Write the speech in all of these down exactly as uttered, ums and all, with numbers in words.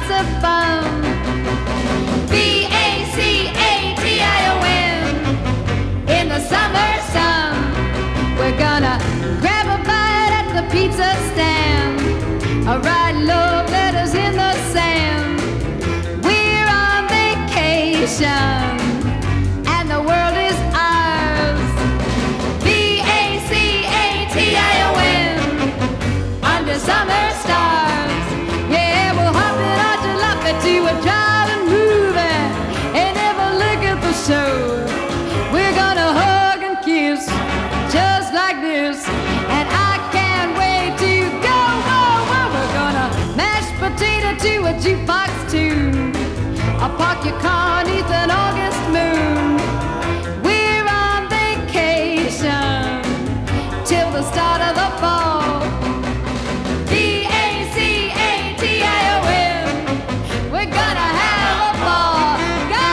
lots of fun. B A C A T I O N. In the summer sun, we're gonna grab a bite at the pizza stand, or write love letters in the sand. We're on vacation, and the world is ours. B A C A T I O N. Under summer stars. Yeah, we'll hop it on jalopy to a driving movie and never look at the show. We're gonna hug and kiss just like this, and I can't wait to go. Whoa, whoa, we're gonna mash potato to a jukebox tune. I'll park your car neath an August moon. We're on vacation till the start of the fall. B A C A T I O N. We're gonna have a ball. Go!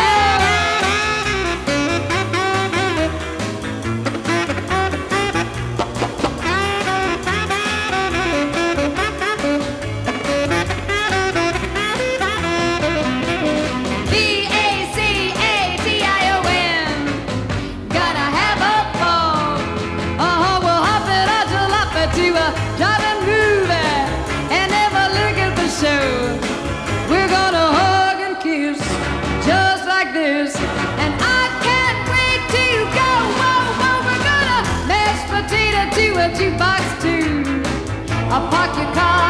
B A C A T I O N. Gonna have a ball. Uh-huh, we'll hop it on jalopy to a driving movie and never look at the show. We're gonna hug and kiss just like this, and I can't wait to go. Whoa, whoa, we're gonna mash potato to a jukebox too. I'll park your car